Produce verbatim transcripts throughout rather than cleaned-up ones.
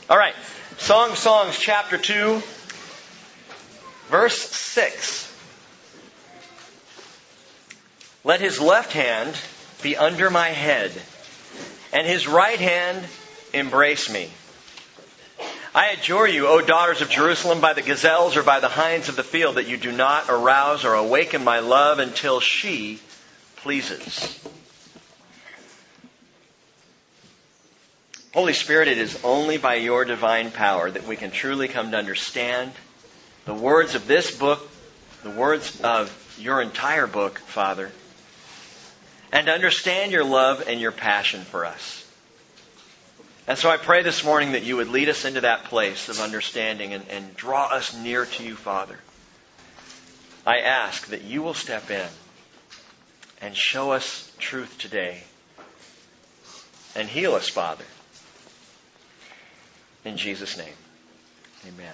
All right. Song of Songs, chapter two, verse six. Let his left hand be under my head, and his right hand embrace me. I adjure you, O daughters of Jerusalem, by the gazelles or by the hinds of the field, that you do not arouse or awaken my love until she pleases. Holy Spirit, it is only by your divine power that we can truly come to understand the words of this book, the words of your entire book, Father, and to understand your love and your passion for us. And so I pray this morning that you would lead us into that place of understanding and, and draw us near to you, Father. I ask that you will step in and show us truth today and heal us, Father. In Jesus' name, amen.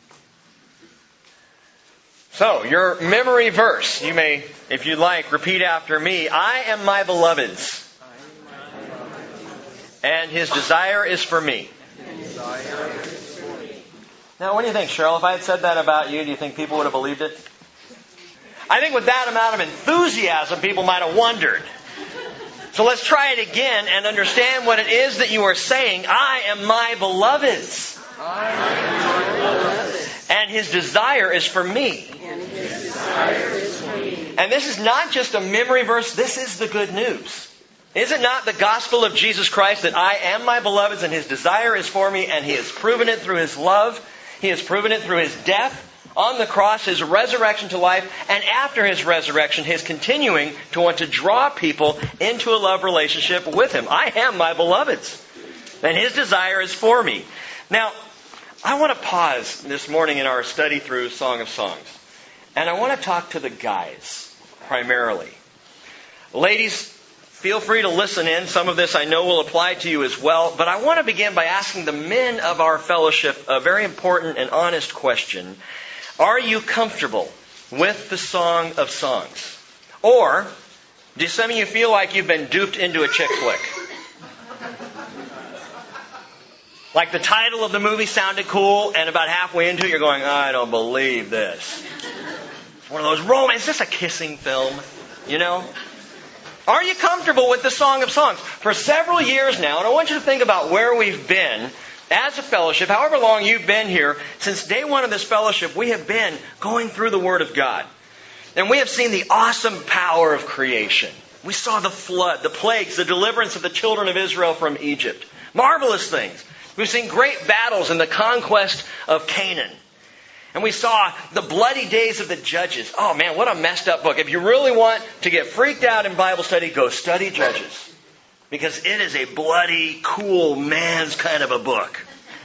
So, your memory verse, you may, if you like, repeat after me. I am my beloved's, and his desire is for me. Now, what do you think, Cheryl? If I had said that about you, do you think people would have believed it? I think with that amount of enthusiasm, people might have wondered. So let's try it again and understand what it is that you are saying. I am my beloved's. I am my beloved's. And his desire is for me. And his desire is for me. And this is not just a memory verse. This is the good news. Is it not the gospel of Jesus Christ that I am my beloved's and his desire is for me, and he has proven it through his love. He has proven it through his death on the cross, his resurrection to life, and after his resurrection, his continuing to want to draw people into a love relationship with him. I am my beloved's, and his desire is for me. Now, I want to pause this morning in our study through Song of Songs, and I want to talk to the guys primarily. Ladies, feel free to listen in. Some of this I know will apply to you as well, but I want to begin by asking the men of our fellowship a very important and honest question. Are you comfortable with the Song of Songs? Or do some of you feel like you've been duped into a chick flick? Like the title of the movie sounded cool, and about halfway into it you're going, I don't believe this. It's one of those romance. Is this a kissing film? You know? Are you comfortable with the Song of Songs? For several years now, and I want you to think about where we've been as a fellowship, however long you've been here, since day one of this fellowship, we have been going through the Word of God. And we have seen the awesome power of creation. We saw the flood, the plagues, the deliverance of the children of Israel from Egypt. Marvelous things. We've seen great battles in the conquest of Canaan. And we saw the bloody days of the Judges. Oh man, what a messed up book. If you really want to get freaked out in Bible study, go study Judges. Because it is a bloody, cool, man's kind of a book.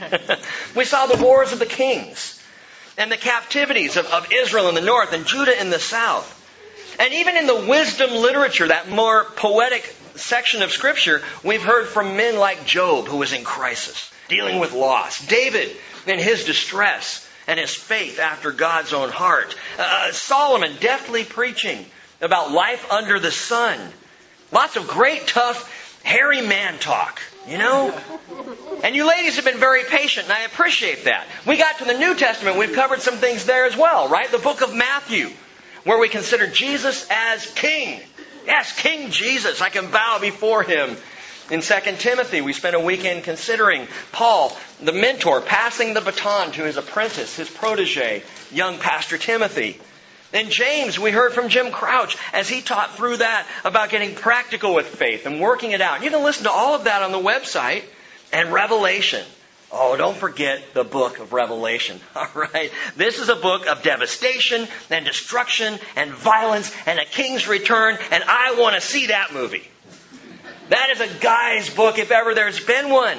We saw the wars of the kings. And the captivities of, of Israel in the north and Judah in the south. And even in the wisdom literature, that more poetic section of Scripture, we've heard from men like Job, who was in crisis, dealing with loss. David in his distress and his faith after God's own heart. Uh, Solomon deftly preaching about life under the sun. Lots of great, tough, hairy man talk, you know? And you ladies have been very patient, and I appreciate that. We got to the New Testament, we've covered some things there as well, right? The book of Matthew, where we consider Jesus as King. Yes, King Jesus. I can bow before Him. In Second Timothy, we spent a weekend considering Paul, the mentor, passing the baton to his apprentice, his protege, young Pastor Timothy. In James, we heard from Jim Crouch as he taught through that about getting practical with faith and working it out. You can listen to all of that on the website. And Revelation. Oh, don't forget the book of Revelation. All right. This is a book of devastation and destruction and violence and a king's return. And I want to see that movie. That is a guy's book if ever there's been one.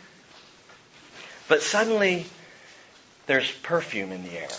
But suddenly, there's perfume in the air.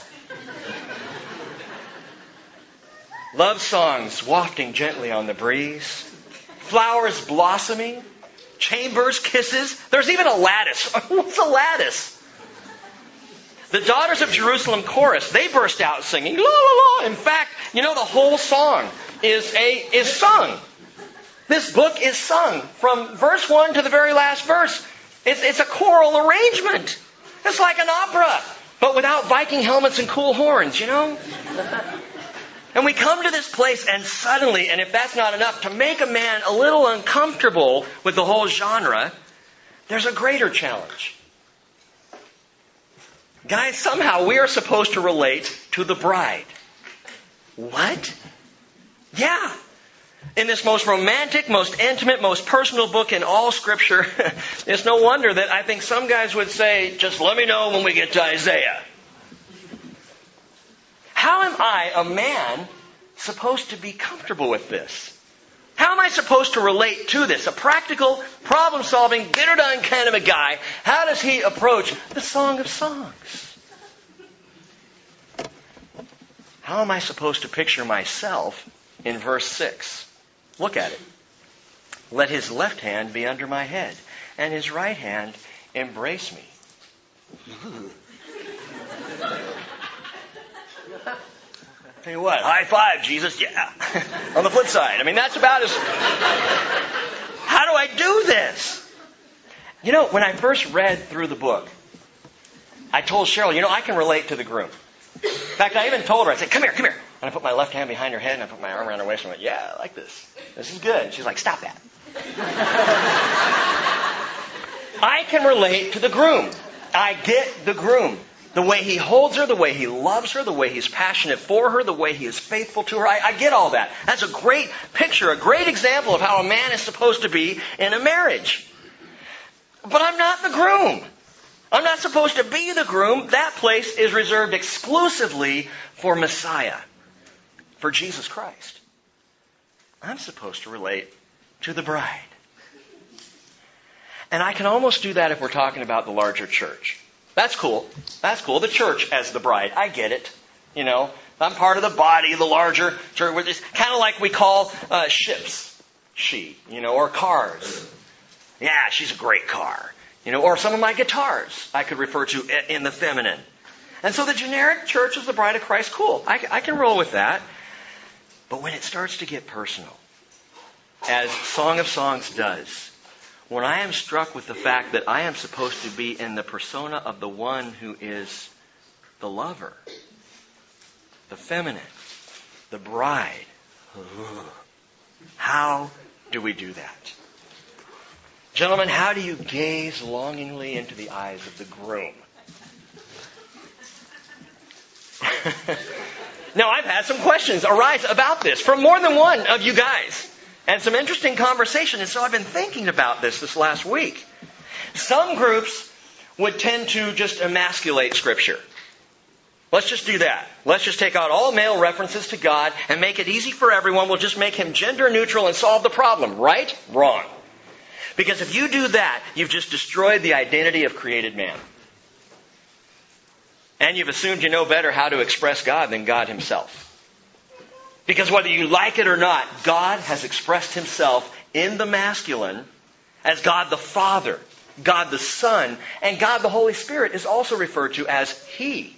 Love songs wafting gently on the breeze. Flowers blossoming. Chambers, kisses. There's even a lattice. What's a lattice? The Daughters of Jerusalem chorus, they burst out singing, la la la. In fact, you know, the whole song is a is sung. This book is sung from verse one to the very last verse. It's, it's a choral arrangement. It's like an opera, but without Viking helmets and cool horns, you know? And we come to this place and suddenly, and if that's not enough, to make a man a little uncomfortable with the whole genre, there's a greater challenge. Guys, somehow we are supposed to relate to the bride. What? Yeah. In this most romantic, most intimate, most personal book in all Scripture, it's no wonder that I think some guys would say, just let me know when we get to Isaiah. How am I, a man, supposed to be comfortable with this? How am I supposed to relate to this? A practical, problem-solving, get-it-done kind of a guy. How does he approach the Song of Songs? How am I supposed to picture myself in verse six? Look at it. Let his left hand be under my head, and his right hand embrace me. Tell you what, high five, Jesus, yeah. On the flip side, I mean, that's about as... How do I do this? You know, when I first read through the book, I told Cheryl, you know, I can relate to the groom. In fact, I even told her, I said, come here, come here. And I put my left hand behind her head, and I put my arm around her waist, and I went, yeah, I like this. This is good. And she's like, stop that. I can relate to the groom. I get the groom. The way he holds her, the way he loves her, the way he's passionate for her, the way he is faithful to her. I, I get all that. That's a great picture, a great example of how a man is supposed to be in a marriage. But I'm not the groom. I'm not supposed to be the groom. That place is reserved exclusively for Messiah, for Jesus Christ. I'm supposed to relate to the bride. And I can almost do that if we're talking about the larger church. That's cool. That's cool. The church as the bride. I get it. You know, I'm part of the body, the larger church. It's kind of like we call uh, ships, she, you know, or cars. Yeah, she's a great car. You know, or some of my guitars I could refer to in the feminine. And so the generic church is the bride of Christ. Cool. I, I can roll with that. But when it starts to get personal, as Song of Songs does, when I am struck with the fact that I am supposed to be in the persona of the one who is the lover, the feminine, the bride, how do we do that? Gentlemen, how do you gaze longingly into the eyes of the groom? Now, I've had some questions arise about this from more than one of you guys. And some interesting conversation. And so I've been thinking about this this last week. Some groups would tend to just emasculate Scripture. Let's just do that. Let's just take out all male references to God and make it easy for everyone. We'll just make him gender neutral and solve the problem. Right? Wrong. Because if you do that, you've just destroyed the identity of created man. And you've assumed you know better how to express God than God himself. Because whether you like it or not, God has expressed himself in the masculine as God the Father, God the Son, and God the Holy Spirit is also referred to as He.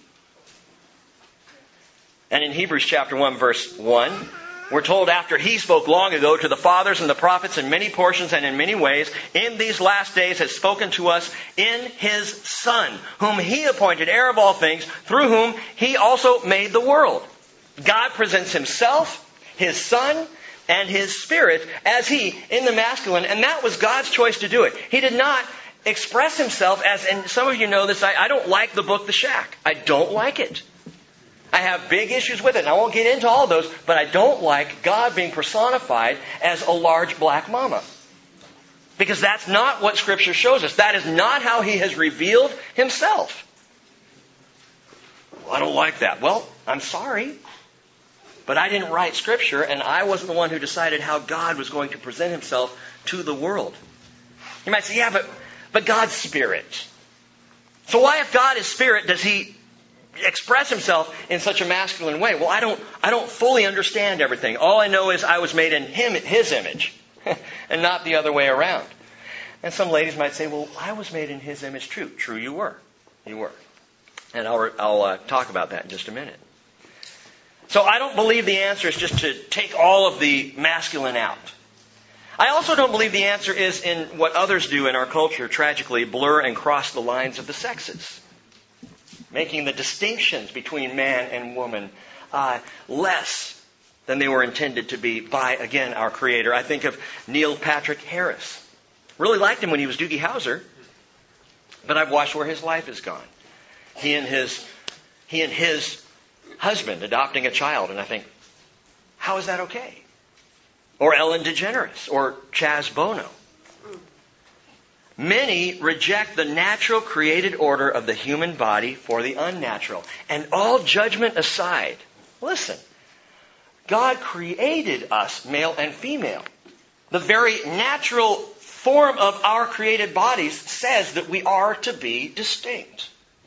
And in Hebrews chapter one, verse one, we're told after He spoke long ago to the fathers and the prophets in many portions and in many ways, in these last days has spoken to us in His Son, whom He appointed heir of all things, through whom He also made the world. God presents Himself, His Son, and His Spirit as He in the masculine. And that was God's choice to do it. He did not express Himself as, and some of you know this, I, I don't like the book The Shack. I don't like it. I have big issues with it. And I won't get into all those, but I don't like God being personified as a large black mama. Because that's not what Scripture shows us. That is not how He has revealed Himself. Well, I don't like that. Well, I'm sorry. But I didn't write Scripture, and I wasn't the one who decided how God was going to present Himself to the world. You might say, yeah, but, but God's Spirit. So why, if God is Spirit, does He express Himself in such a masculine way? Well, I don't, I don't fully understand everything. All I know is I was made in Him, His image, and not the other way around. And some ladies might say, well, I was made in His image too. True, you were. You were. And I'll, I'll uh, talk about that in just a minute. So I don't believe the answer is just to take all of the masculine out. I also don't believe the answer is in what others do in our culture, tragically, blur and cross the lines of the sexes, making the distinctions between man and woman uh, less than they were intended to be by, again, our Creator. I think of Neil Patrick Harris. Really liked him when he was Doogie Howser, but I've watched where his life has gone. He and his he and his husband adopting a child, and I think, how is that okay? Or Ellen DeGeneres, or Chaz Bono. Many reject the natural created order of the human body for the unnatural. And all judgment aside, listen, God created us male and female. The very natural form of our created bodies says that we are to be distinct.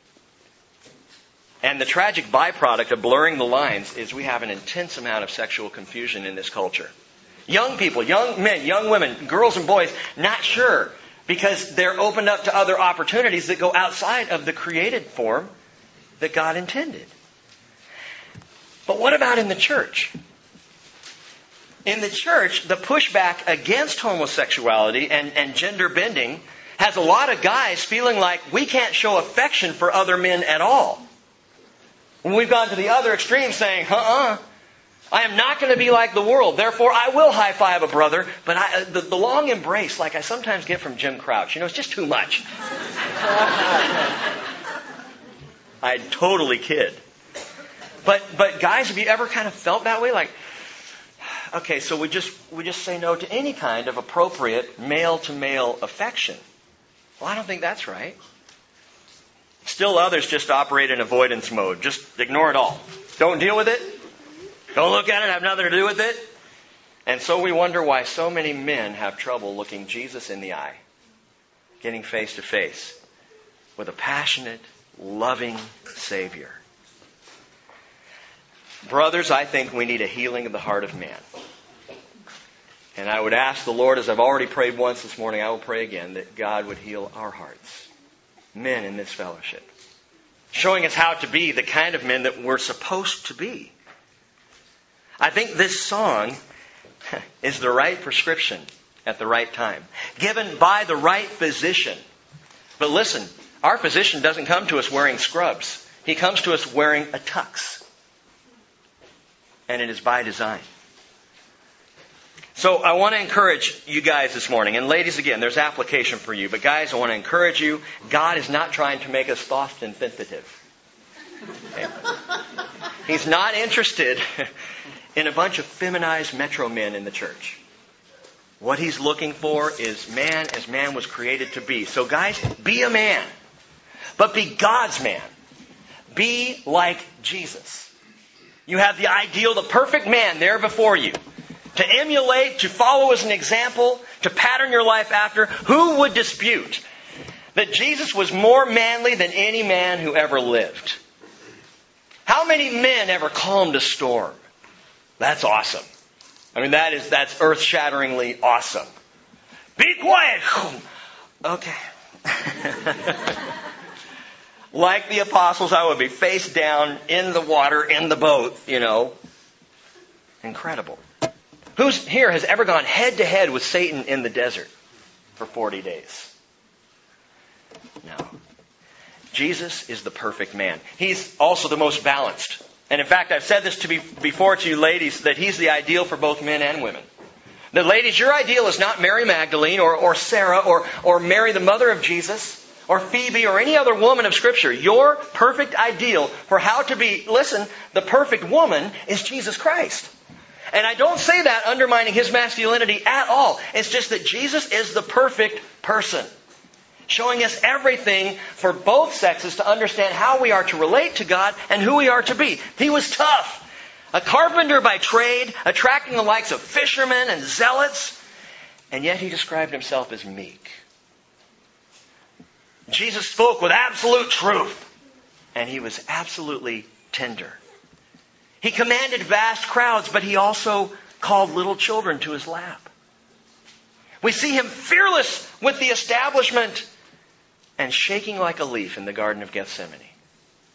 And the tragic byproduct of blurring the lines is we have an intense amount of sexual confusion in this culture. Young people, young men, young women, girls and boys, not sure because they're opened up to other opportunities that go outside of the created form that God intended. But what about in the church? In the church, the pushback against homosexuality and, and gender bending has a lot of guys feeling like we can't show affection for other men at all. When we've gone to the other extreme saying, uh-uh, I am not going to be like the world. Therefore, I will high-five a brother. But I, the, the long embrace, like I sometimes get from Jim Crouch, you know, it's just too much. I totally kid. But but guys, have you ever kind of felt that way? Like, okay, so we just we just say no to any kind of appropriate male-to-male affection. Well, I don't think that's right. Still others just operate in avoidance mode. Just ignore it all. Don't deal with it. Don't look at it. Have nothing to do with it. And so we wonder why so many men have trouble looking Jesus in the eye, getting face to face with a passionate, loving Savior. Brothers, I think we need a healing of the heart of man. And I would ask the Lord, as I've already prayed once this morning, I will pray again, that God would heal our hearts. Men in this fellowship. Showing us how to be the kind of men that we're supposed to be. I think this song is the right prescription at the right time. Given by the right physician. But listen, our physician doesn't come to us wearing scrubs. He comes to us wearing a tux. And it is by design. So I want to encourage you guys this morning. And ladies, again, there's application for you. But guys, I want to encourage you. God is not trying to make us soft and sensitive. Okay? He's not interested in a bunch of feminized metro men in the church. What He's looking for is man as man was created to be. So guys, be a man. But be God's man. Be like Jesus. You have the ideal, the perfect man there before you. To emulate, to follow as an example, to pattern your life after. Who would dispute that Jesus was more manly than any man who ever lived? How many men ever calmed a storm? That's awesome. I mean, that is, that's earth-shatteringly awesome. Be quiet! Okay. Like the apostles, I would be face down in the water, in the boat, you know. Incredible. Who's here has ever gone head to head with Satan in the desert for forty days? No. Jesus is the perfect man. He's also the most balanced. And in fact, I've said this to be before to you ladies, that He's the ideal for both men and women. The ladies, your ideal is not Mary Magdalene or, or Sarah or, or Mary, the mother of Jesus, or Phoebe or any other woman of Scripture. Your perfect ideal for how to be, listen, the perfect woman is Jesus Christ. And I don't say that undermining His masculinity at all. It's just that Jesus is the perfect person. Showing us everything for both sexes to understand how we are to relate to God and who we are to be. He was tough. A carpenter by trade, attracting the likes of fishermen and zealots. And yet He described Himself as meek. Jesus spoke with absolute truth. And He was absolutely tender. He commanded vast crowds, but He also called little children to His lap. We see Him fearless with the establishment and shaking like a leaf in the Garden of Gethsemane.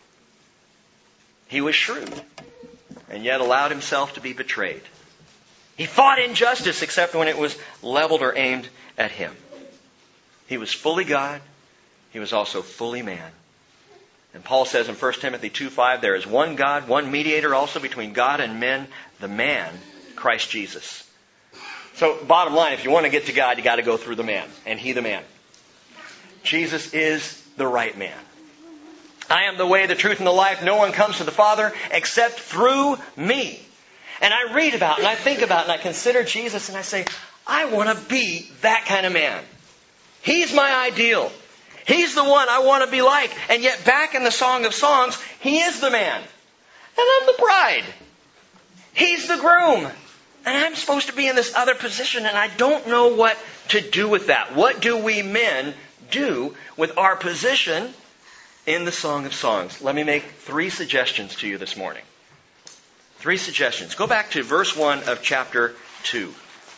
He was shrewd and yet allowed Himself to be betrayed. He fought injustice except when it was leveled or aimed at him. He was fully God. He was also fully man. And Paul says in First Timothy two five, there is one God, one mediator also between God and men, the man, Christ Jesus. So bottom line, if you want to get to God, you got to go through the man, and he the man. Jesus is the right man. I am the way, the truth, and the life. No one comes to the Father except through me. And I read about and I think about and I consider Jesus and I say, I want to be that kind of man. He's my ideal. He's the one I want to be like. And yet back in the Song of Songs, He is the man. And I'm the bride. He's the groom. And I'm supposed to be in this other position and I don't know what to do with that. What do we men do with our position in the Song of Songs? Let me make three suggestions to you this morning. Three suggestions. Go back to verse one of chapter two.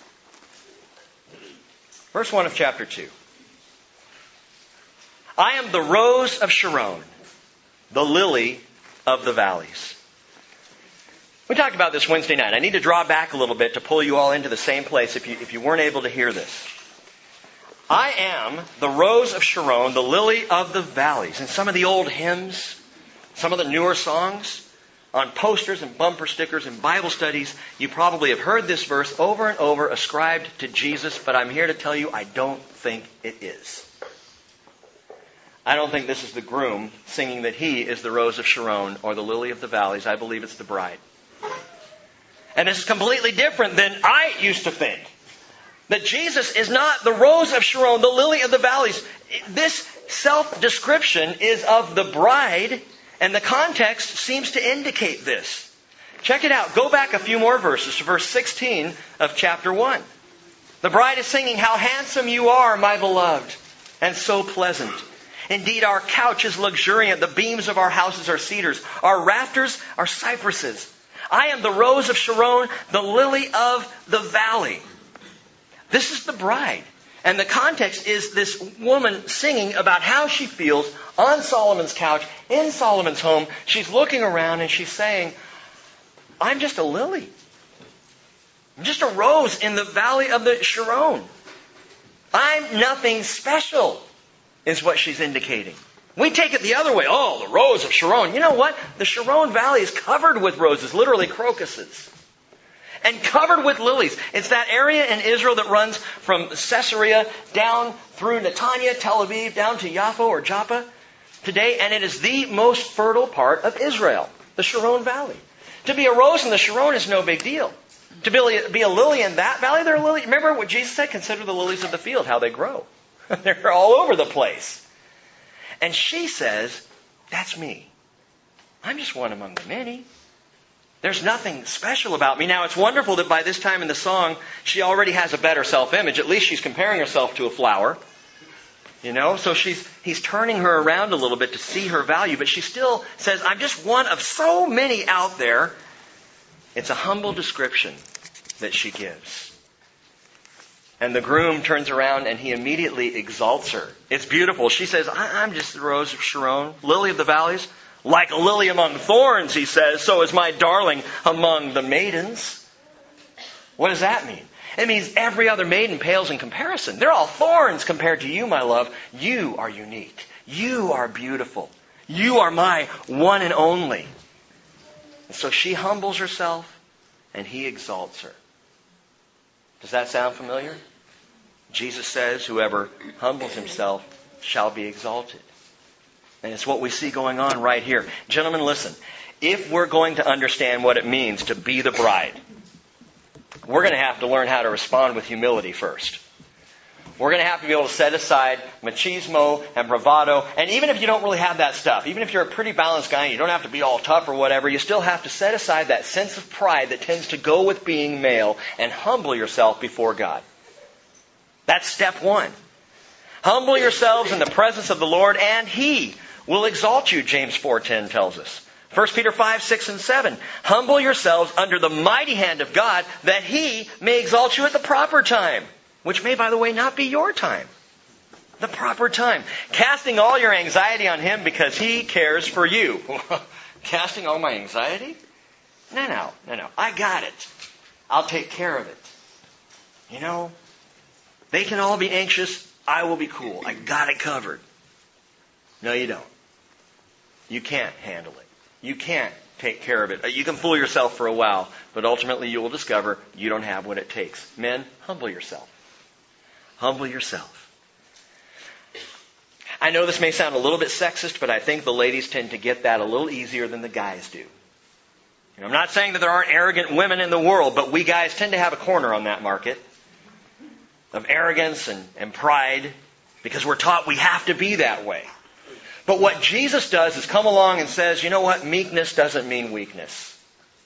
Verse one of chapter two. I am the rose of Sharon, the lily of the valleys. We talked about this Wednesday night. I need to draw back a little bit to pull you all into the same place if you, if you weren't able to hear this. I am the rose of Sharon, the lily of the valleys. In some of the old hymns, some of the newer songs, on posters and bumper stickers and Bible studies, you probably have heard this verse over and over ascribed to Jesus, but I'm here to tell you I don't think it is. I don't think this is the groom singing that he is the rose of Sharon or the lily of the valleys. I believe it's the bride. And this is completely different than I used to think. That Jesus is not the rose of Sharon, the lily of the valleys. This self-description is of the bride, and the context seems to indicate this. Check it out. Go back a few more verses to verse sixteen of chapter one. The bride is singing, how handsome you are, my beloved, and so pleasant. Indeed, our couch is luxuriant. The beams of our houses are cedars. Our rafters are cypresses. I am the rose of Sharon, the lily of the valley. This is the bride. And the context is this woman singing about how she feels on Solomon's couch, in Solomon's home. She's looking around and she's saying, I'm just a lily. I'm just a rose in the valley of the Sharon. I'm nothing special, is what she's indicating. We take it the other way. Oh, the rose of Sharon. You know what? The Sharon Valley is covered with roses, literally crocuses. And covered with lilies. It's that area in Israel that runs from Caesarea down through Netanya, Tel Aviv, down to Jaffa or Joppa today. And it is the most fertile part of Israel, the Sharon Valley. To be a rose in the Sharon is no big deal. To be a lily in that valley, they're a lily. Remember what Jesus said? Consider the lilies of the field, how they grow. They're all over the place. And she says, that's me. I'm just one among the many. There's nothing special about me. Now, it's wonderful that by this time in the song, she already has a better self-image. At least she's comparing herself to a flower. You know, so she's he's turning her around a little bit to see her value. But she still says, I'm just one of so many out there. It's a humble description that she gives. And the groom turns around and he immediately exalts her. It's beautiful. She says, I'm just the rose of Sharon, lily of the valleys. Like a lily among thorns, he says, so is my darling among the maidens. What does that mean? It means every other maiden pales in comparison. They're all thorns compared to you, my love. You are unique. You are beautiful. You are my one and only. And so she humbles herself and he exalts her. Does that sound familiar? Jesus says, whoever humbles himself shall be exalted. And it's what we see going on right here. Gentlemen, listen. If we're going to understand what it means to be the bride, we're going to have to learn how to respond with humility first. We're going to have to be able to set aside machismo and bravado. And even if you don't really have that stuff, even if you're a pretty balanced guy and you don't have to be all tough or whatever, you still have to set aside that sense of pride that tends to go with being male and humble yourself before God. That's step one. Humble yourselves in the presence of the Lord and He will exalt you, James four ten tells us. First Peter five, six, and seven. Humble yourselves under the mighty hand of God that He may exalt you at the proper time. Which may, by the way, not be your time. The proper time. Casting all your anxiety on Him because He cares for you. Casting all my anxiety? No, no, no, no. I got it. I'll take care of it. You know, they can all be anxious. I will be cool. I got it covered. No, you don't. You can't handle it. You can't take care of it. You can fool yourself for a while, but ultimately you will discover you don't have what it takes. Men, humble yourself. Humble yourself. I know this may sound a little bit sexist, but I think the ladies tend to get that a little easier than the guys do. And I'm not saying that there aren't arrogant women in the world, but we guys tend to have a corner on that market of arrogance and, and pride because we're taught we have to be that way. But what Jesus does is come along and says, you know what? Meekness doesn't mean weakness.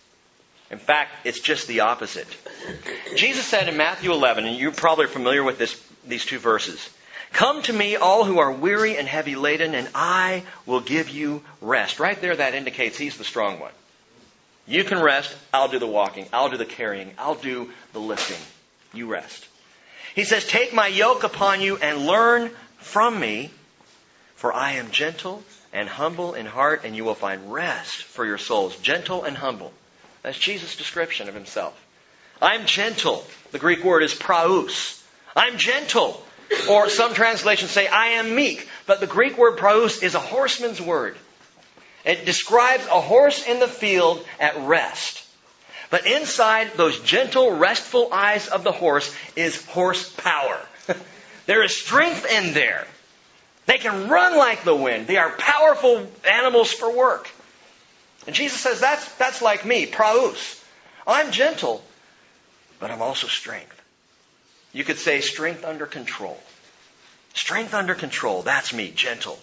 In fact, it's just the opposite. Jesus said in Matthew eleven, and you're probably familiar with this, these two verses, "Come to me, all who are weary and heavy laden, and I will give you rest." Right there, that indicates He's the strong one. You can rest. I'll do the walking. I'll do the carrying. I'll do the lifting. You rest. He says, "Take my yoke upon you and learn from me, for I am gentle and humble in heart, and you will find rest for your souls." Gentle and humble. That's Jesus' description of Himself. I'm gentle. The Greek word is praus. I'm gentle. Or some translations say, I am meek. But the Greek word praus is a horseman's word. It describes a horse in the field at rest. But inside those gentle, restful eyes of the horse is horsepower. There is strength in there. They can run like the wind. They are powerful animals for work. And Jesus says, that's, that's like me, praus. I'm gentle, but I'm also strength. You could say strength under control. Strength under control, that's me, gentle.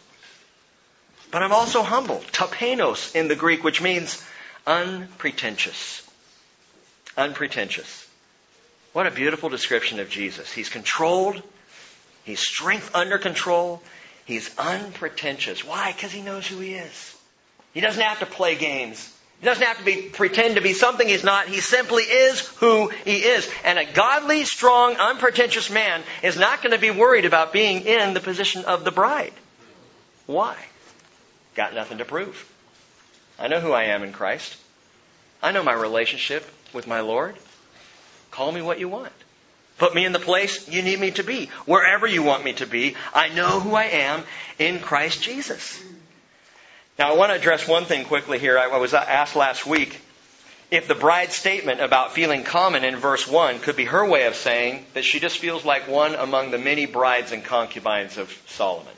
But I'm also humble, tapenos in the Greek, which means unpretentious. Unpretentious. What a beautiful description of Jesus. He's controlled. He's strength under control. He's unpretentious. Why? Because He knows who He is. He doesn't have to play games. He doesn't have to be pretend to be something He's not. He simply is who He is. And a godly, strong, unpretentious man is not going to be worried about being in the position of the bride. Why? Got nothing to prove. I know who I am in Christ. I know my relationship with my Lord. Call me what you want. Put me in the place you need me to be. Wherever you want me to be, I know who I am in Christ Jesus. Now, I want to address one thing quickly here. I was asked last week if the bride's statement about feeling common in verse one could be her way of saying that she just feels like one among the many brides and concubines of Solomon.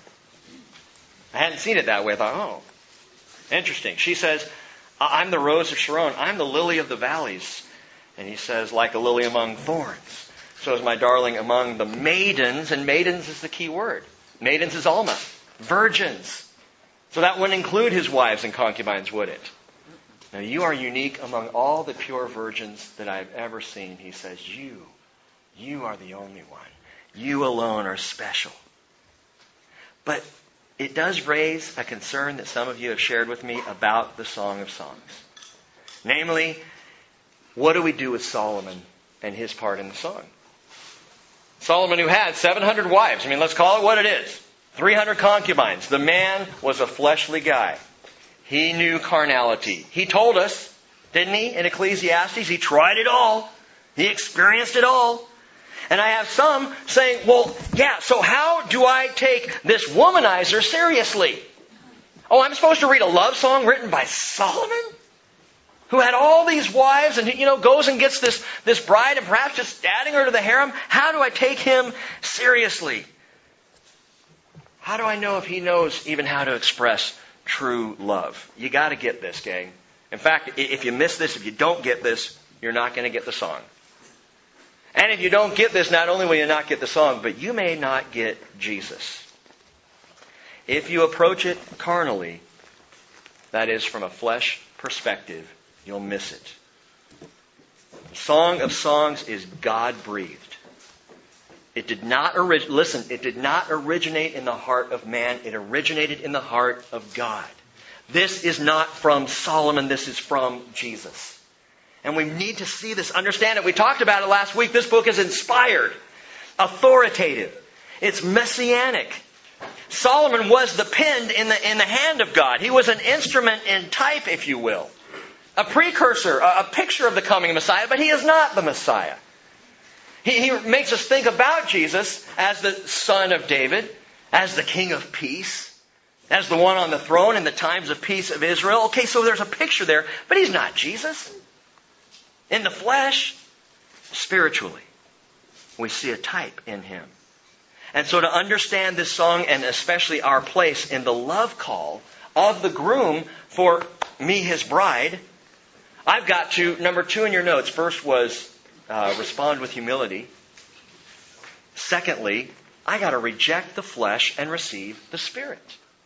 I hadn't seen it that way. I thought, oh, interesting. She says, I'm the rose of Sharon. I'm the lily of the valleys. And he says, like a lily among thorns. So is my darling among the maidens. And maidens is the key word. Maidens is Alma. Virgins. So that wouldn't include his wives and concubines, would it? Now you are unique among all the pure virgins that I've ever seen. He says, you, you are the only one. You alone are special. But it does raise a concern that some of you have shared with me about the Song of Songs. Namely, what do we do with Solomon and his part in the song? Solomon, who had seven hundred wives. I mean, let's call it what it is. three hundred concubines. The man was a fleshly guy. He knew carnality. He told us, didn't he, in Ecclesiastes? He tried it all. He experienced it all. And I have some saying, well, yeah, so how do I take this womanizer seriously? Oh, I'm supposed to read a love song written by Solomon? Who had all these wives and, you know, goes and gets this, this bride and perhaps just adding her to the harem? How do I take him seriously? How do I know if he knows even how to express true love? You got to get this, gang. In fact, if you miss this, if you don't get this, you're not going to get the song. And if you don't get this, not only will you not get the song, but you may not get Jesus. If you approach it carnally, that is from a flesh perspective, you'll miss it. The Song of Songs is God-breathed. It did not orig- listen, it did not originate in the heart of man. It originated in the heart of God. This is not from Solomon. This is from Jesus. And we need to see this, understand it. We talked about it last week. This book is inspired, authoritative. It's messianic. Solomon was the pen in the, in the hand of God. He was an instrument in type, if you will. a precursor, a, a picture of the coming Messiah, but he is not the Messiah. He, he makes us think about Jesus as the Son of David, as the King of Peace, as the one on the throne in the times of peace of Israel. Okay, so there's a picture there, but he's not Jesus. In the flesh, spiritually, we see a type in him. And so to understand this song, and especially our place in the love call of the groom for me, his bride, I've got to, number two in your notes, first was uh, respond with humility. Secondly, I got to reject the flesh and receive the Spirit.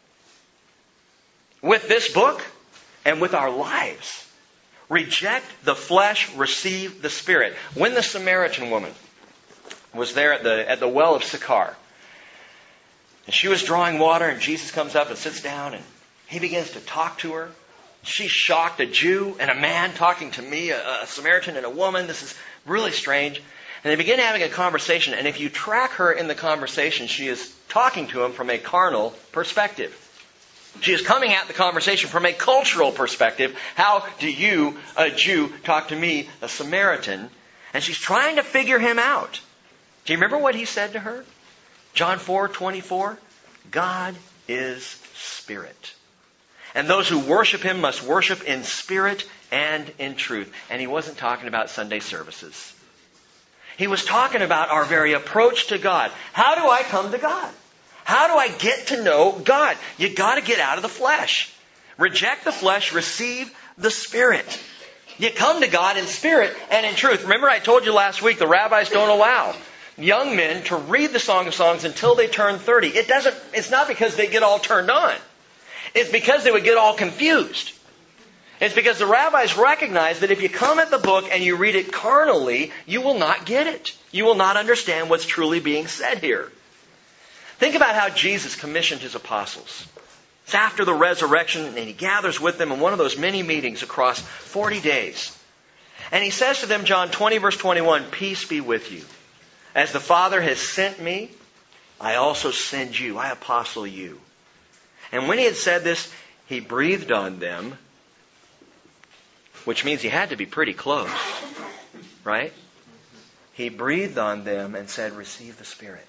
With this book and with our lives, reject the flesh, receive the Spirit. When the Samaritan woman was there at the at the well of Sychar, and she was drawing water, and Jesus comes up and sits down, and he begins to talk to her. She's shocked, a Jew and a man talking to me, a, a Samaritan and a woman. This is really strange. And they begin having a conversation, and if you track her in the conversation, she is talking to him from a carnal perspective. She is coming at the conversation from a cultural perspective. How do you, a Jew, talk to me, a Samaritan? And she's trying to figure him out. Do you remember what he said to her? John four twenty-four. God is spirit. And those who worship him must worship in spirit and in truth. And he wasn't talking about Sunday services. He was talking about our very approach to God. How do I come to God? How do I get to know God? You got to get out of the flesh. Reject the flesh, receive the Spirit. You come to God in spirit and in truth. Remember I told you last week the rabbis don't allow young men to read the Song of Songs until they turn thirty. It doesn't, it's not because they get all turned on. It's because they would get all confused. It's because the rabbis recognize that if you come at the book and you read it carnally, you will not get it. You will not understand what's truly being said here. Think about how Jesus commissioned his apostles. It's after the resurrection, and he gathers with them in one of those many meetings across forty days. And he says to them, John twenty, verse twenty-one, peace be with you. As the Father has sent me, I also send you. I apostle you. And when he had said this, he breathed on them, which means he had to be pretty close, right? He breathed on them and said, receive the Spirit.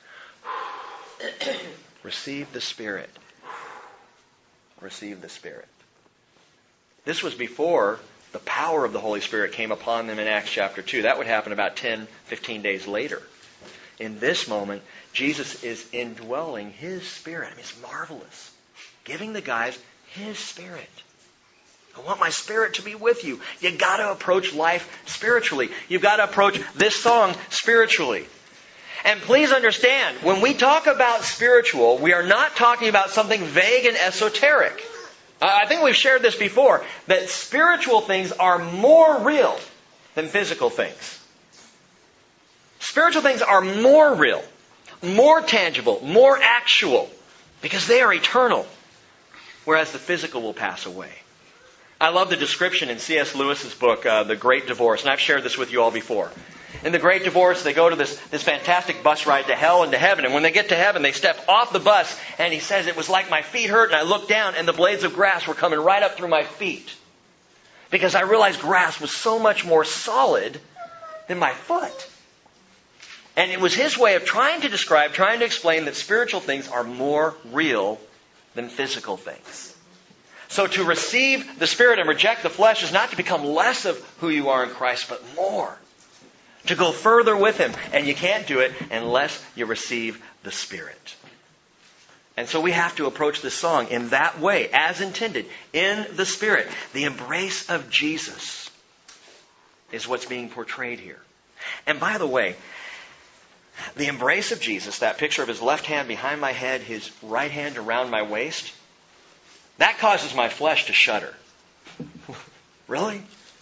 Receive the Spirit. Receive the Spirit. This was before the power of the Holy Spirit came upon them in Acts chapter two. That would happen about ten, fifteen days later. In this moment, Jesus is indwelling his Spirit. I mean, it's marvelous. Giving the guys his Spirit. I want my Spirit to be with you. You've got to approach life spiritually. You've got to approach this song spiritually. And please understand, when we talk about spiritual, we are not talking about something vague and esoteric. I think we've shared this before, that spiritual things are more real than physical things. Spiritual things are more real, more tangible, more actual, because they are eternal, whereas the physical will pass away. I love the description in C S Lewis's book, uh, The Great Divorce, and I've shared this with you all before. In The Great Divorce, they go to this, this fantastic bus ride to hell and to heaven. And when they get to heaven, they step off the bus. And he says, it was like my feet hurt. And I looked down and the blades of grass were coming right up through my feet. Because I realized grass was so much more solid than my foot. And it was his way of trying to describe, trying to explain that spiritual things are more real than physical things. So to receive the Spirit and reject the flesh is not to become less of who you are in Christ, but more. To go further with Him. And you can't do it unless you receive the Spirit. And so we have to approach this song in that way, as intended, in the Spirit. The embrace of Jesus is what's being portrayed here. And by the way, the embrace of Jesus, that picture of His left hand behind my head, His right hand around my waist, that causes my flesh to shudder. Really?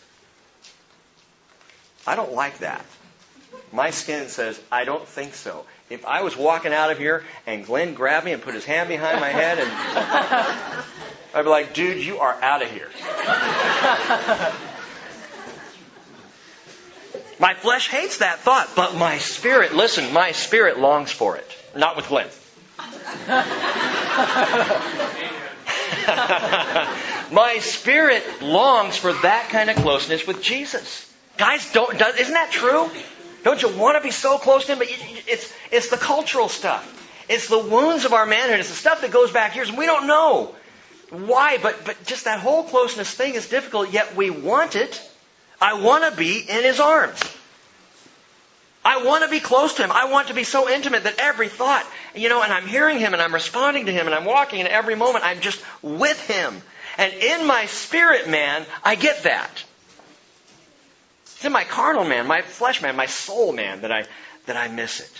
I don't like that. My skin says, I don't think so. If I was walking out of here and Glenn grabbed me and put his hand behind my head, and I'd be like, dude, you are out of here. My flesh hates that thought, but my spirit, listen, my spirit longs for it. Not with Glenn. My spirit longs for that kind of closeness with Jesus. Guys, don't, does, isn't that true? Don't you want to be so close to Him? But it's, it's the cultural stuff. It's the wounds of our manhood. It's the stuff that goes back years, and we don't know why. But, but just that whole closeness thing is difficult, yet we want it. I want to be in His arms. I want to be close to Him. I want to be so intimate that every thought, you know, and I'm hearing Him and I'm responding to Him and I'm walking, and every moment I'm just with Him. And in my spirit man, I get that. It's in my carnal man, my flesh man, my soul man that I that I miss it.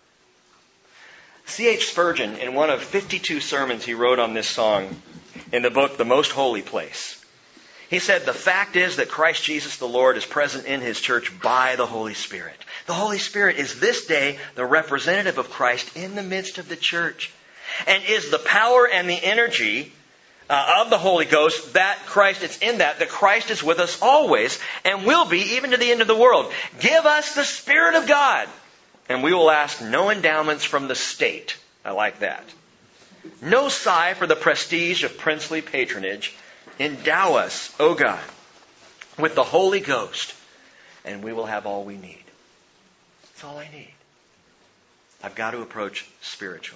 C H Spurgeon, in one of fifty-two sermons he wrote on this song in the book The Most Holy Place, he said, the fact is that Christ Jesus the Lord is present in His church by the Holy Spirit. The Holy Spirit is this day the representative of Christ in the midst of the church, and is the power and the energy uh, of the Holy Ghost that Christ, it's in that, that Christ is with us always and will be even to the end of the world. Give us the Spirit of God, and we will ask no endowments from the state. I like that. No sigh for the prestige of princely patronage. Endow us, O God, with the Holy Ghost, and we will have all we need. That's all I need. I've got to approach spiritually.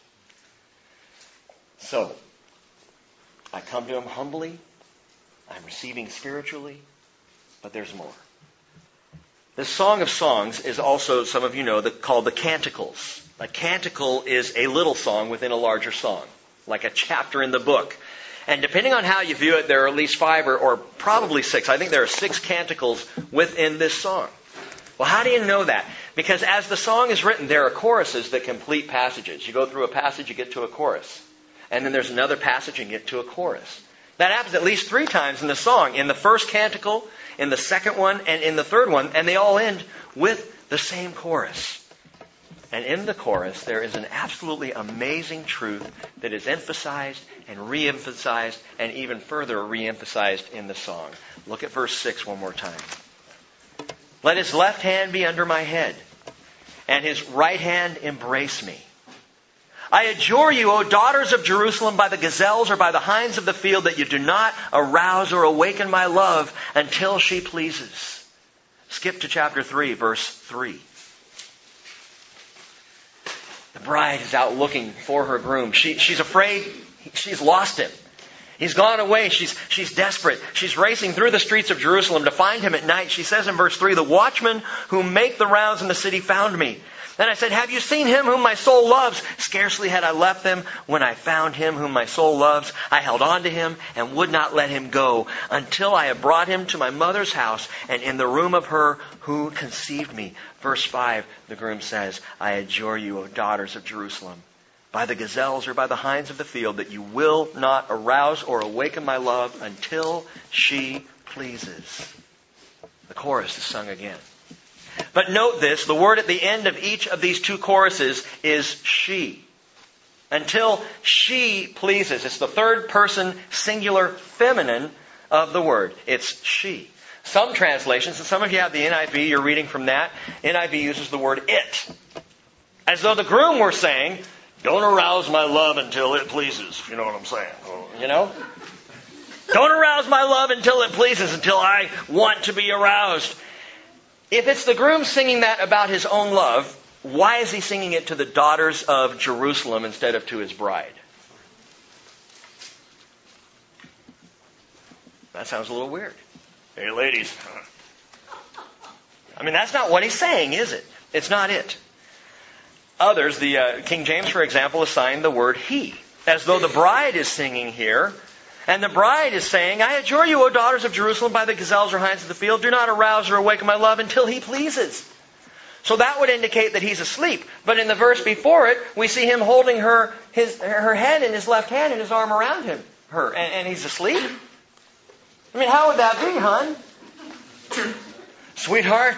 So, I come to Him humbly. I'm receiving spiritually, but there's more. This Song of Songs is also, some of you know, the, called the Canticles. A canticle is a little song within a larger song, like a chapter in the book. And depending on how you view it, there are at least five or, or probably six. I think there are six canticles within this song. Well, how do you know that? Because as the song is written, there are choruses that complete passages. You go through a passage, you get to a chorus. And then there's another passage and you get to a chorus. That happens at least three times in the song. In the first canticle, in the second one, and in the third one. And they all end with the same chorus. And in the chorus, there is an absolutely amazing truth that is emphasized and re-emphasized and even further re-emphasized in the song. Look at verse six one more time. Let His left hand be under my head, and His right hand embrace me. I adjure you, O daughters of Jerusalem, by the gazelles or by the hinds of the field, that you do not arouse or awaken my love until she pleases. Skip to chapter three, verse three. The bride is out looking for her groom. She, she's afraid she's lost him. He's gone away. She's, she's desperate. She's racing through the streets of Jerusalem to find him at night. She says in verse three, the watchmen who make the rounds in the city found me. Then I said, have you seen him whom my soul loves? Scarcely had I left them when I found him whom my soul loves. I held on to him and would not let him go until I had brought him to my mother's house and in the room of her who conceived me. Verse five, the groom says, I adjure you, O daughters of Jerusalem, by the gazelles or by the hinds of the field, that you will not arouse or awaken my love until she pleases. The chorus is sung again. But note this, the word at the end of each of these two choruses is she. Until she pleases. It's the third person singular feminine of the word. It's she. Some translations, and some of you have the N I V, you're reading from that. N I V uses the word it. As though the groom were saying, don't arouse my love until it pleases. You know what I'm saying? You know? Don't arouse my love until it pleases, until I want to be aroused. If it's the groom singing that about his own love, why is he singing it to the daughters of Jerusalem instead of to his bride? That sounds a little weird. Hey, ladies. I mean, that's not what he's saying, is it? It's not it. Others, the uh, King James, for example, assign the word he, as though the bride is singing here. And the bride is saying, I adjure you, O daughters of Jerusalem, by the gazelles or hinds of the field, do not arouse or awaken my love until he pleases. So that would indicate that he's asleep. But in the verse before it, we see him holding her his her head in his left hand and his arm around him, her, and, and he's asleep. I mean, how would that be, hon? Sweetheart?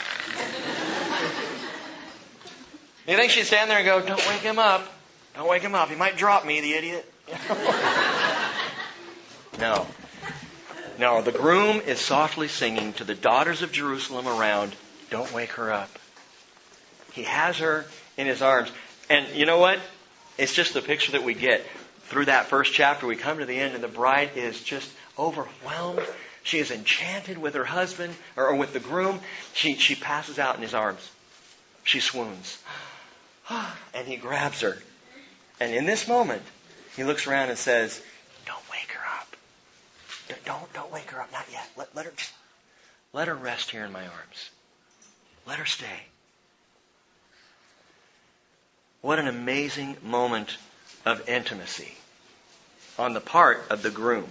You think she'd stand there and go, don't wake him up. Don't wake him up. He might drop me, the idiot. No. No, the groom is softly singing to the daughters of Jerusalem around, don't wake her up. He has her in his arms. And you know what? It's just the picture that we get. through that first chapter, we come to the end, and the bride is just overwhelmed. She is enchanted with her husband, or with the groom. She, she passes out in his arms. She swoons. And he grabs her. And in this moment, he looks around and says, don't wake her up. Don't, don't wake her up. Not yet. Let, let her just, let her rest here in my arms. Let her stay. What an amazing moment of intimacy on the part of the groom.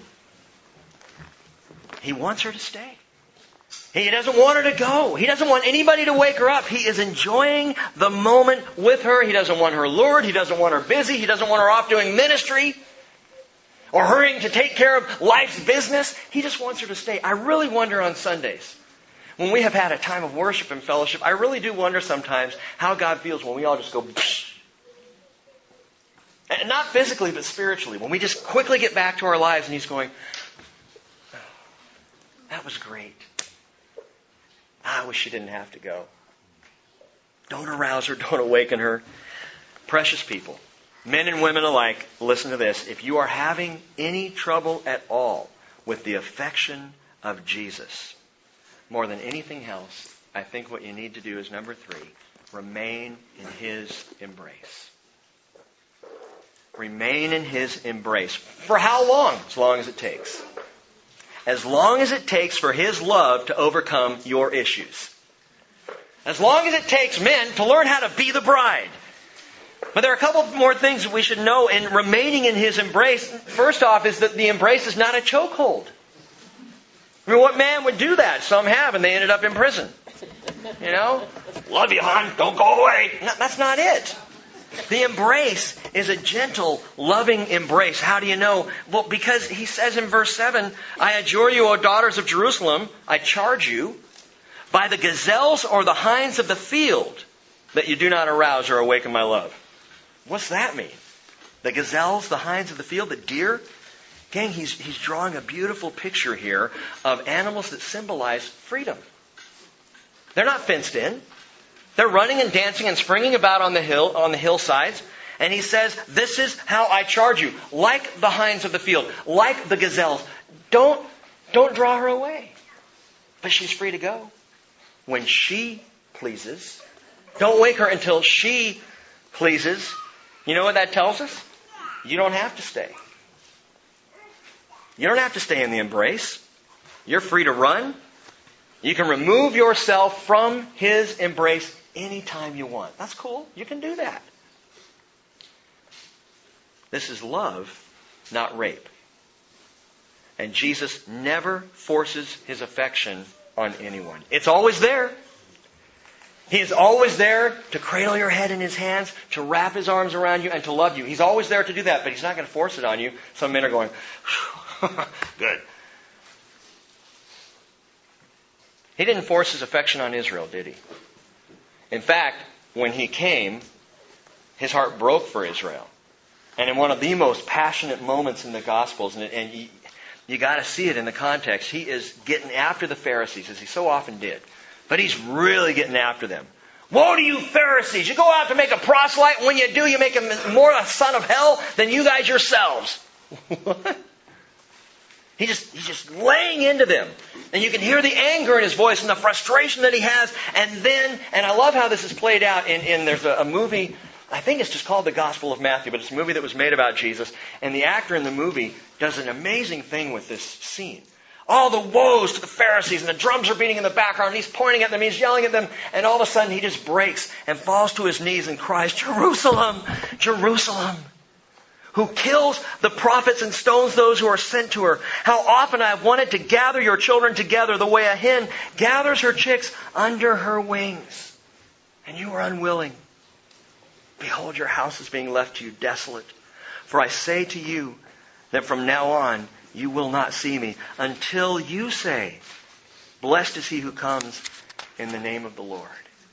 He wants her to stay. He doesn't want her to go. He doesn't want anybody to wake her up. He is enjoying the moment with her. He doesn't want her lured. He doesn't want her busy. He doesn't want her off doing ministry or hurrying to take care of life's business. He just wants her to stay. I really wonder on Sundays, when we have had a time of worship and fellowship, I really do wonder sometimes how God feels when we all just go, psh. And not physically, but spiritually. When we just quickly get back to our lives and He's going, oh, that was great. I wish she didn't have to go. Don't arouse her. Don't awaken her. Precious people, men and women alike, listen to this. If you are having any trouble at all with the affection of Jesus, more than anything else, I think what you need to do is number three, remain in His embrace. Remain in His embrace. For how long? As long as it takes. As long as it takes for His love to overcome your issues. As long as it takes men to learn how to be the bride. But there are a couple more things that we should know in remaining in His embrace. First off is that the embrace is not a chokehold. I mean, what man would do that? Some have, and they ended up in prison. You know? Love you, hon. Don't go away. No, that's not it. The embrace is a gentle, loving embrace. How do you know? Well, because He says in verse seven, I adjure you, O daughters of Jerusalem, I charge you, by the gazelles or the hinds of the field, that you do not arouse or awaken my love. What's that mean? The gazelles, the hinds of the field, the deer? Gang, he's, he's drawing a beautiful picture here of animals that symbolize freedom. They're not fenced in. They're running and dancing and springing about on the hill, on the hillsides. And He says, this is how I charge you. Like the hinds of the field. Like the gazelles. Don't, don't draw her away. But she's free to go. When she pleases. Don't wake her until she pleases. You know what that tells us? You don't have to stay. You don't have to stay in the embrace. You're free to run. You can remove yourself from His embrace anytime you want. That's cool. You can do that. This is love, not rape. And Jesus never forces His affection on anyone. It's always there. He is always there to cradle your head in His hands, to wrap His arms around you, and to love you. He's always there to do that, but He's not going to force it on you. Some men are going, good. He didn't force His affection on Israel, did He? In fact, when He came, His heart broke for Israel. And in one of the most passionate moments in the Gospels, and, and you, you got to see it in the context, He is getting after the Pharisees, as He so often did. But He's really getting after them. Woe to you Pharisees! You go out to make a proselyte, and when you do, you make him more a son of hell than you guys yourselves. What? He just, he's just laying into them. And you can hear the anger in His voice and the frustration that He has. And then, and I love how this is played out in, in there's a, a movie, I think it's just called The Gospel of Matthew, but it's a movie that was made about Jesus. And the actor in the movie does an amazing thing with this scene. All the woes to the Pharisees, and the drums are beating in the background, and He's pointing at them, He's yelling at them, and all of a sudden He just breaks and falls to His knees and cries, Jerusalem, Jerusalem, who kills the prophets and stones those who are sent to her. How often I have wanted to gather your children together the way a hen gathers her chicks under her wings. And you are unwilling. Behold, your house is being left to you desolate. For I say to you that from now on you will not see me until you say, blessed is he who comes in the name of the Lord.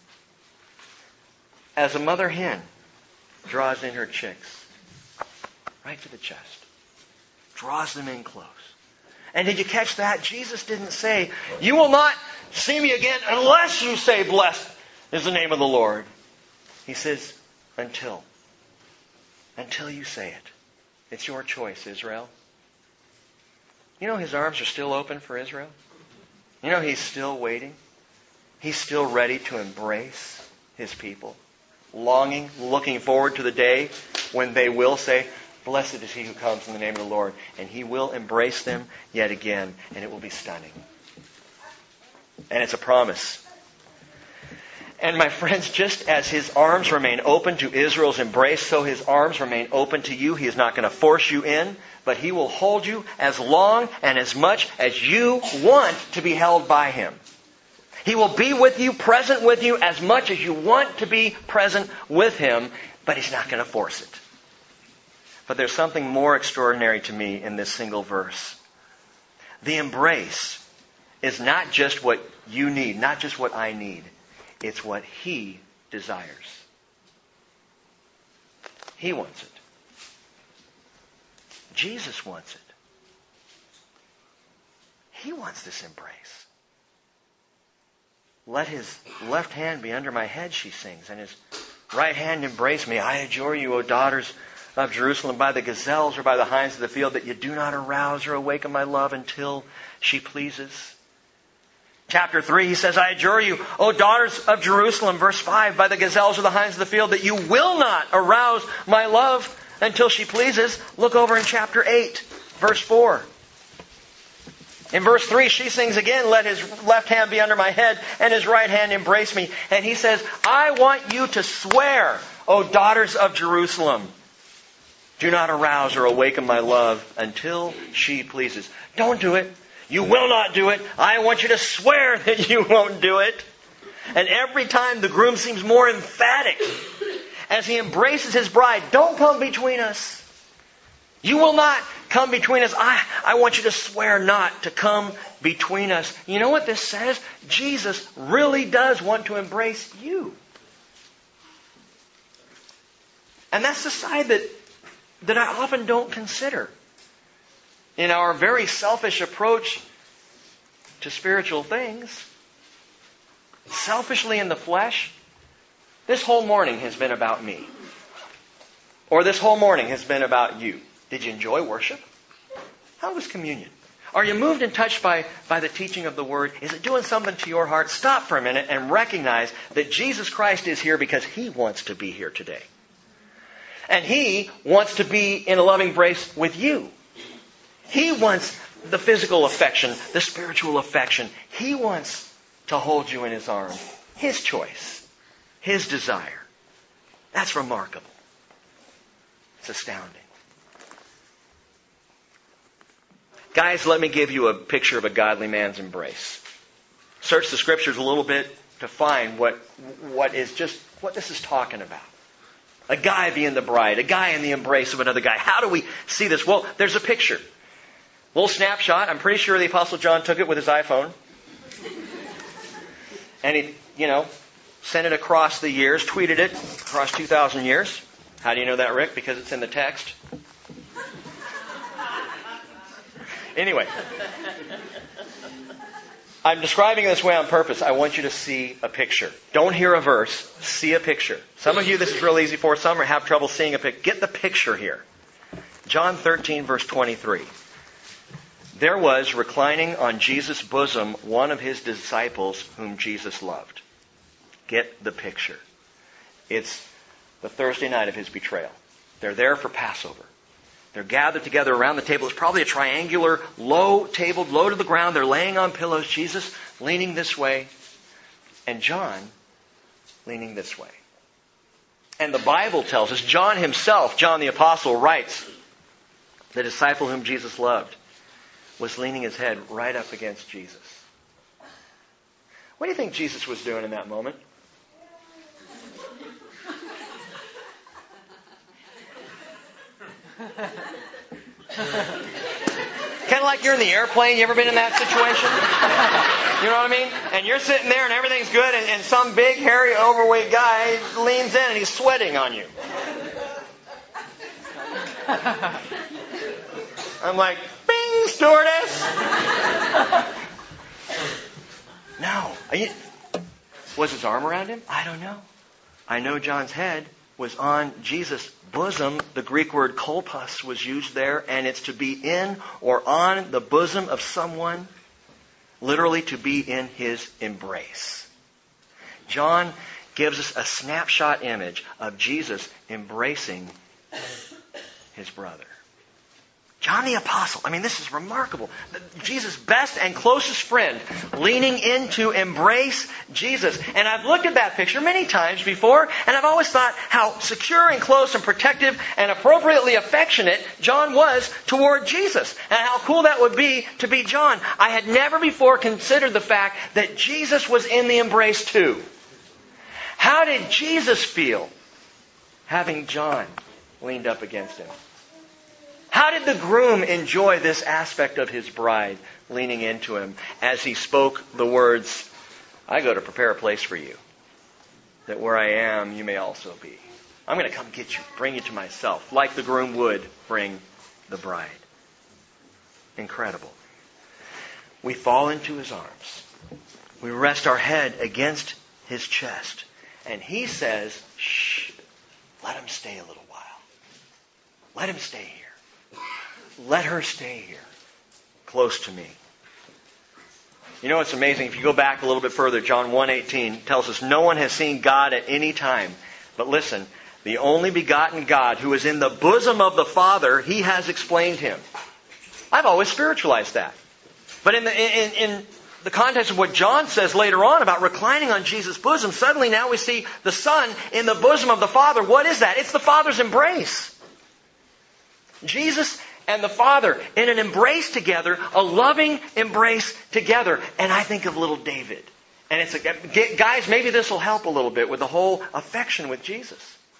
As a mother hen draws in her chicks, right to the chest. Draws them in close. And did you catch that? Jesus didn't say, you will not see me again unless you say, blessed is the name of the Lord. He says, until. Until you say it. It's your choice, Israel. You know His arms are still open for Israel? You know He's still waiting? He's still ready to embrace His people. Longing, looking forward to the day when they will say, "Blessed is he who comes in the name of the Lord." And He will embrace them yet again, and it will be stunning. And it's a promise. And my friends, just as His arms remain open to Israel's embrace, so His arms remain open to you. He is not going to force you in, but He will hold you as long and as much as you want to be held by Him. He will be with you, present with you, as much as you want to be present with Him, but He's not going to force it. But there's something more extraordinary to me in this single verse. The embrace is not just what you need, not just what I need. It's what He desires. He wants it. Jesus wants it. He wants this embrace. Let His left hand be under my head, she sings, and His right hand embrace me. I adjure you, O daughters of Jerusalem, by the gazelles or by the hinds of the field, that you do not arouse or awaken my love until she pleases. Chapter three, he says, I adjure you, O daughters of Jerusalem, verse five, by the gazelles or the hinds of the field, that you will not arouse my love until she pleases. Look over in chapter eight, verse four. In verse three, she sings again, let His left hand be under my head and His right hand embrace me. And he says, I want you to swear, O daughters of Jerusalem, do not arouse or awaken my love until she pleases. Don't do it. You will not do it. I want you to swear that you won't do it. And every time the groom seems more emphatic as he embraces his bride, don't come between us. You will not come between us. I, I want you to swear not to come between us. You know what this says? Jesus really does want to embrace you. And that's the side that, that I often don't consider. In our very selfish approach to spiritual things, selfishly in the flesh, this whole morning has been about me. Or this whole morning has been about you. Did you enjoy worship? How was communion? Are you moved and touched by, by the teaching of the Word? Is it doing something to your heart? Stop for a minute and recognize that Jesus Christ is here because He wants to be here today. And He wants to be in a loving embrace with you. He wants the physical affection, the spiritual affection. He wants to hold you in His arms. His choice. His desire. That's remarkable. It's astounding. Guys, let me give you a picture of a godly man's embrace. Search the Scriptures a little bit to find what, what is just what this is talking about. A guy being the bride, a guy in the embrace of another guy. How do we see this? Well, there's a picture. A little snapshot. I'm pretty sure the Apostle John took it with his iPhone. And he, you know, sent it across the years, tweeted it across two thousand years. How do you know that, Rick? Because it's in the text. Anyway, I'm describing it this way on purpose. I want you to see a picture. Don't hear a verse. See a picture. Some of you, this is real easy for. Some are have trouble seeing a picture. Get the picture here. John thirteen, verse twenty-three. There was reclining on Jesus' bosom one of His disciples whom Jesus loved. Get the picture. It's the Thursday night of His betrayal. They're there for Passover. They're gathered together around the table. It's probably a triangular, low table, low to the ground. They're laying on pillows. Jesus leaning this way. And John leaning this way. And the Bible tells us, John himself, John the Apostle, writes, the disciple whom Jesus loved was leaning his head right up against Jesus. What do you think Jesus was doing in that moment? Kind of like you're in the airplane. You ever been in that situation? You know what I mean? And you're sitting there and everything's good, and, and some big, hairy, overweight guy leans in and he's sweating on you. I'm like, bing, stewardess! No. Are you, was his arm around him? I don't know. I know John's head was on Jesus' bosom, the Greek word kolpos was used there, and it's to be in or on the bosom of someone, literally to be in his embrace. John gives us a snapshot image of Jesus embracing his brother. John the Apostle, I mean, this is remarkable. Jesus' best and closest friend leaning in to embrace Jesus. And I've looked at that picture many times before, and I've always thought how secure and close and protective and appropriately affectionate John was toward Jesus. And how cool that would be to be John. I had never before considered the fact that Jesus was in the embrace too. How did Jesus feel having John leaned up against him? How did the groom enjoy this aspect of his bride leaning into him as he spoke the words, I go to prepare a place for you, that where I am, you may also be. I'm going to come get you, bring you to myself, like the groom would bring the bride. Incredible. We fall into his arms. We rest our head against his chest. And he says, shh, let him stay a little while. Let him stay here. Let her stay here, close to me. You know, it's amazing. If you go back a little bit further, John one eighteen tells us, no one has seen God at any time. But listen, the only begotten God who is in the bosom of the Father, He has explained Him. I've always spiritualized that. But in the, in, in the context of what John says later on about reclining on Jesus' bosom, suddenly now we see the Son in the bosom of the Father. What is that? It's the Father's embrace. Jesus and the Father in an embrace together, a loving embrace together. And I think of little David. And it's a, guys, maybe this will help a little bit with the whole affection with Jesus.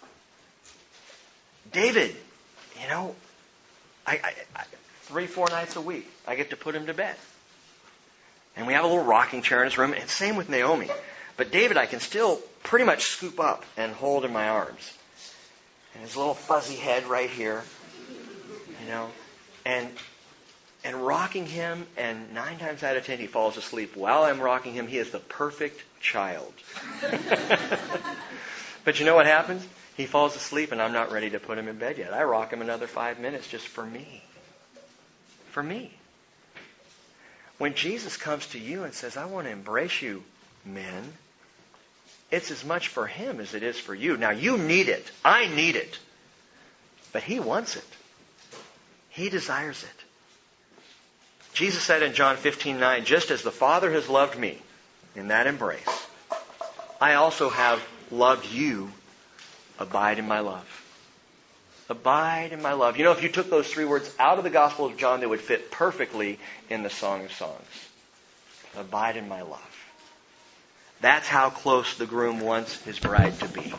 David, you know, I, I, I, three, four nights a week, I get to put him to bed. And we have a little rocking chair in his room. And same with Naomi. But David, I can still pretty much scoop up and hold in my arms. And his little fuzzy head right here. You know, and and rocking him, and nine times out of ten he falls asleep while I'm rocking him. He is the perfect child. But you know what happens? He falls asleep and I'm not ready to put him in bed yet. I rock him another five minutes just for me. For me. When Jesus comes to you and says, I want to embrace you, men, it's as much for Him as it is for you. Now you need it. I need it. But He wants it. He desires it. Jesus said in John fifteen nine, just as the Father has loved me in that embrace, I also have loved you. Abide in my love. Abide in my love. You know, if you took those three words out of the Gospel of John, they would fit perfectly in the Song of Songs. Abide in my love. That's how close the groom wants his bride to be.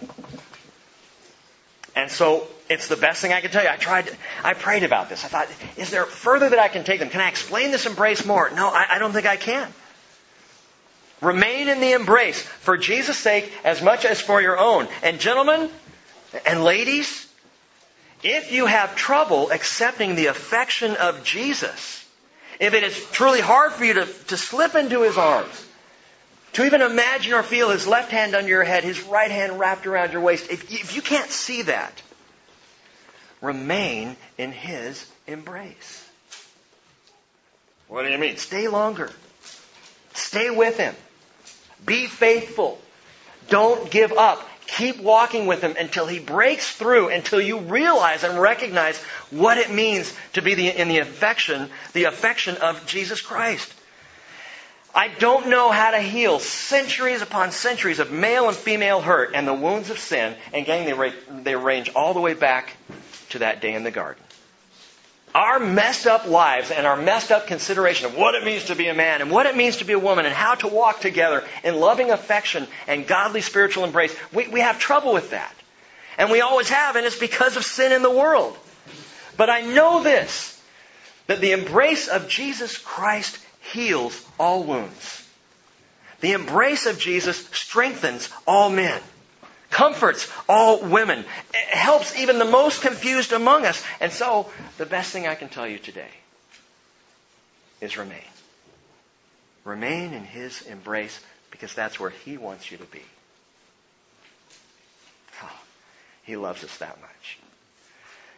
And so, it's the best thing I can tell you. I tried, I prayed about this. I thought, is there further that I can take them? Can I explain this embrace more? No, I, I don't think I can. Remain in the embrace for Jesus' sake as much as for your own. And gentlemen and ladies, if you have trouble accepting the affection of Jesus, if it is truly hard for you to, to slip into His arms, to even imagine or feel His left hand under your head, His right hand wrapped around your waist. If, if you can't see that, remain in His embrace. What do you mean? Stay longer. Stay with Him. Be faithful. Don't give up. Keep walking with Him until He breaks through, until you realize and recognize what it means to be the, in the affection, the affection of Jesus Christ. I don't know how to heal centuries upon centuries of male and female hurt and the wounds of sin. And gang, they, ra- they range all the way back to that day in the garden. Our messed up lives and our messed up consideration of what it means to be a man and what it means to be a woman and how to walk together in loving affection and godly spiritual embrace, we, we have trouble with that. And we always have, and it's because of sin in the world. But I know this, that the embrace of Jesus Christ heals all wounds. The embrace of Jesus strengthens all men, comforts all women, it helps even the most confused among us. And so, the best thing I can tell you today is remain. Remain in His embrace because that's where He wants you to be. Oh, He loves us that much.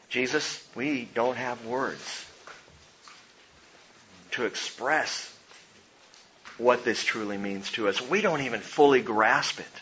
Jesus, we don't have words to express what this truly means to us. We don't even fully grasp it.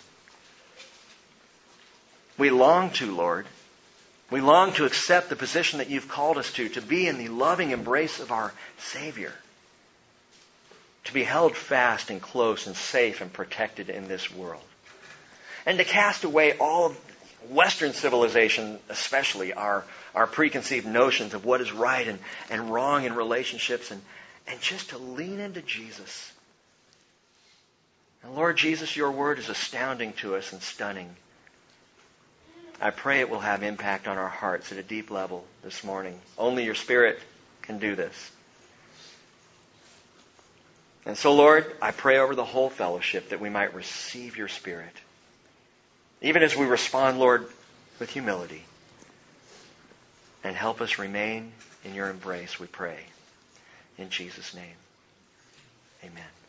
We long to, Lord. We long to accept the position that you've called us to, to be in the loving embrace of our Savior. To be held fast and close and safe and protected in this world. And to cast away all of Western civilization, especially our, our preconceived notions of what is right and, and wrong in relationships, and, and just to lean into Jesus. And Lord Jesus, your word is astounding to us and stunning. I pray it will have impact on our hearts at a deep level this morning. Only your Spirit can do this. And so, Lord, I pray over the whole fellowship that we might receive your Spirit. Even as we respond, Lord, with humility. And help us remain in your embrace, we pray. In Jesus' name, amen.